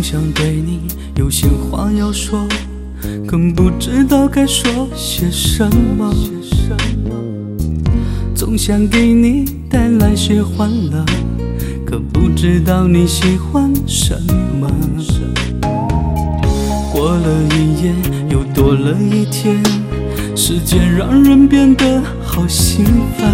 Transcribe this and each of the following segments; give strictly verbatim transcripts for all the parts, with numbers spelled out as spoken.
想对你有些话要说，更不知道该说些什么。总想给你带来些欢乐，可不知道你喜欢什么。过了一夜，又多了一天，时间让人变得好心烦。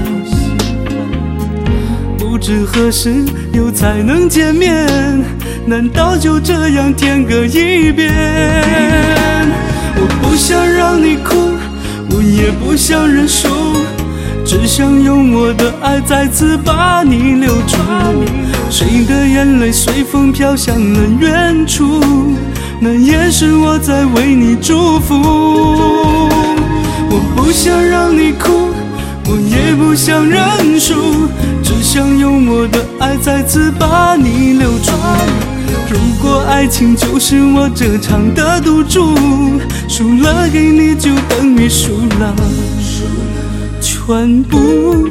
不知何时又才能见面，难道就这样天各一边？我不想让你哭，我也不想认输，只想用我的爱再次把你留住。谁的眼泪随风飘向了远处，那也是我在为你祝福。我不想让你哭，我也不想认输，只想用我的爱再次把你留住。如果爱情就是我这场的赌注，输了给你就等于输了全部。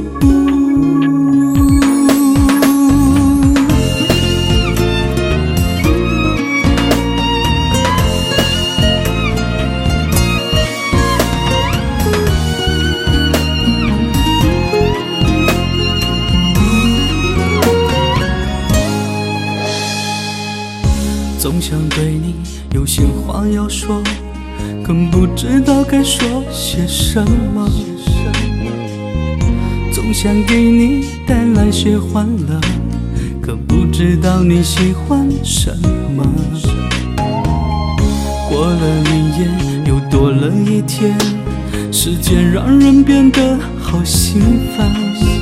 总想对你有些话要说，更不知道该说些什么。总想给你带来些欢乐，可不知道你喜欢什么。过了一夜，又多了一天，时间让人变得好心烦。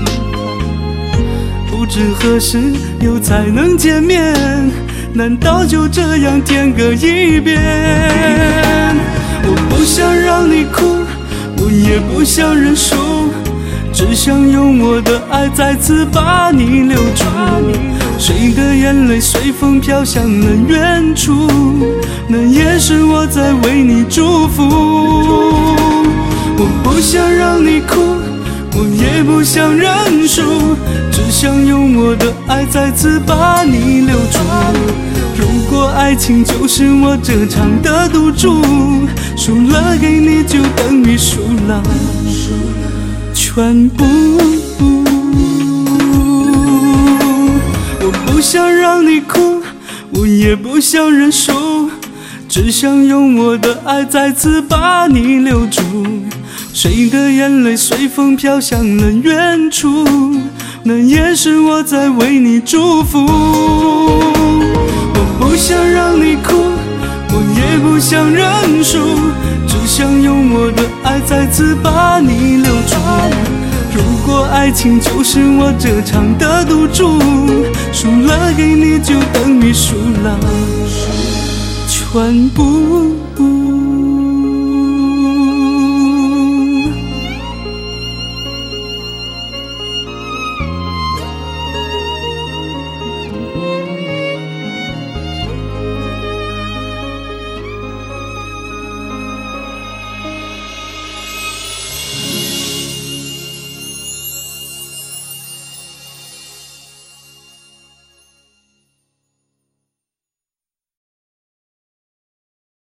不知何时又才能见面，难道就这样天各一边？我不想让你哭，我也不想认输，只想用我的爱再次把你留住。谁的眼泪随风飘向了远处，那也是我在为你祝福。我不想让你哭，我也不想认输，只想用我的爱再次把你留住。如果爱情就是我这场的赌注，输了给你就等于输了全部。我不想让你哭，我也不想认输，只想用我的爱再次把你留住。谁的眼泪随风飘向了远处，那也是我在为你祝福。我不想让你哭，我也不想认输，只想用我的爱再次把你留住。如果爱情就是我这场的赌注，输了给你就等于输了全部。